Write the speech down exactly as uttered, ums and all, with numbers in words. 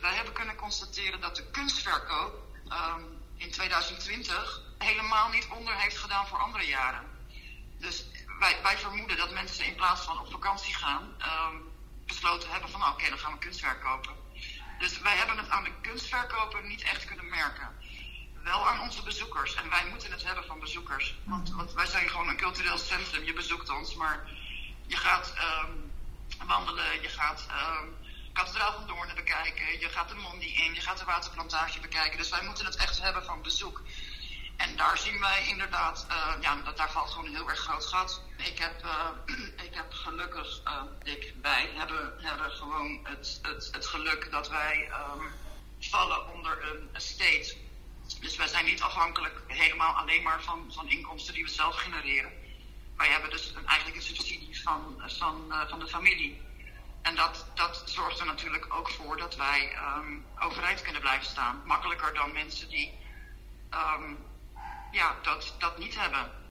Wij hebben kunnen constateren dat de kunstverkoop um, in tweeduizend twintig helemaal niet onder heeft gedaan voor andere jaren. Dus wij, wij vermoeden dat mensen in plaats van op vakantie gaan, um, besloten hebben van oké, okay, dan gaan we kunstwerk kopen. Dus wij hebben het aan de kunstverkoper niet echt kunnen merken. Wel aan onze bezoekers. En wij moeten het hebben van bezoekers. Want, want wij zijn gewoon een cultureel centrum. Je bezoekt ons, maar je gaat um, wandelen, je gaat um, Kathedraal van Doorn bekijken, je gaat de Mondi in, je gaat de waterplantage bekijken. Dus wij moeten het echt hebben van bezoek. En daar zien wij inderdaad, uh, ja, dat, daar valt gewoon een heel erg groot gat. Ik heb, uh, ik heb gelukkig, uh, ik, wij hebben, hebben gewoon het, het, het geluk dat wij um, vallen onder een estate. Dus wij zijn niet afhankelijk helemaal alleen maar van, van inkomsten die we zelf genereren. Wij hebben dus een, eigenlijk een subsidie van, van, uh, van de familie. En dat, dat zorgt er natuurlijk ook voor dat wij um, overeind kunnen blijven staan. Makkelijker dan mensen die um, ja, dat, dat niet hebben.